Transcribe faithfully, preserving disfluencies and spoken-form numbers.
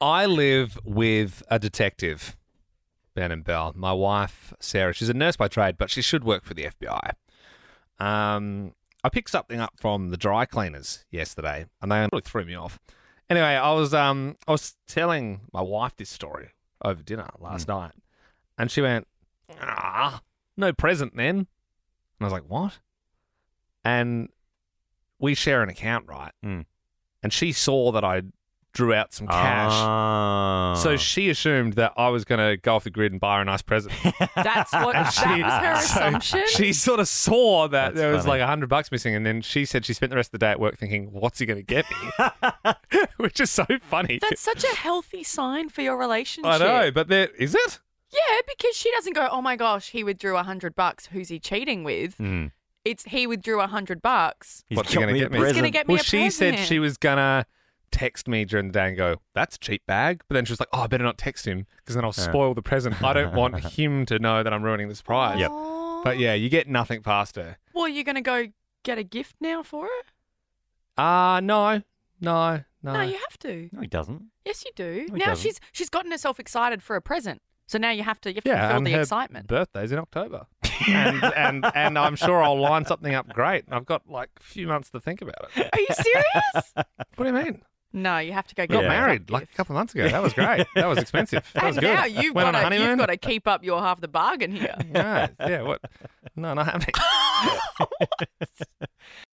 I live with a detective, Ben and Bell. My wife, Sarah, she's a nurse by trade, but she should work for the F B I. Um, I picked something up from the dry cleaners yesterday, and they really threw me off. Anyway, I was um I was telling my wife this story over dinner last mm. night, and she went, "Ah, no present then." And I was like, "What?" And we share an account, right? Mm. And she saw that I drew out some cash. Ah. So she assumed that I was going to go off the grid and buy her a nice present. That's what that she, was her so assumption. She sort of saw that That's there was funny. like a hundred bucks missing, and then she said she spent the rest of the day at work thinking, "What's he going to get me?" Which is so funny. That's such a healthy sign for your relationship. I know, but there is it? Yeah, because she doesn't go, "Oh my gosh, he withdrew a hundred bucks. Who's he cheating with?" Mm. It's he withdrew a hundred bucks. He's What's he got gonna me get a me? He's present. going to get me Well, a she present. said she was going to text me during the day and go, "That's a cheap bag." But then she was like, "Oh, I better not text him because then I'll Yeah. spoil the present. I don't want him to know that I'm ruining the surprise." Yep. Aw. But yeah, you get nothing past her. Well, you're going to go get a gift now for her? Ah, uh, no, no, no. No, you have to. No, he doesn't. Yes, you do. No, he now doesn't. she's she's gotten herself excited for a present. So now you have to you have to Yeah, feel and the her excitement. birthday's in October, and and and I'm sure I'll line something up great. I've got like a few months to think about it. Are you serious? What do you mean? No, you have to go get Got a married gift. like a couple of months ago. That was great. That was expensive. That was And good. now you've Went on got a to you've honeymoon. got to keep up your half the bargain here. Yeah, yeah. What? No, not happening.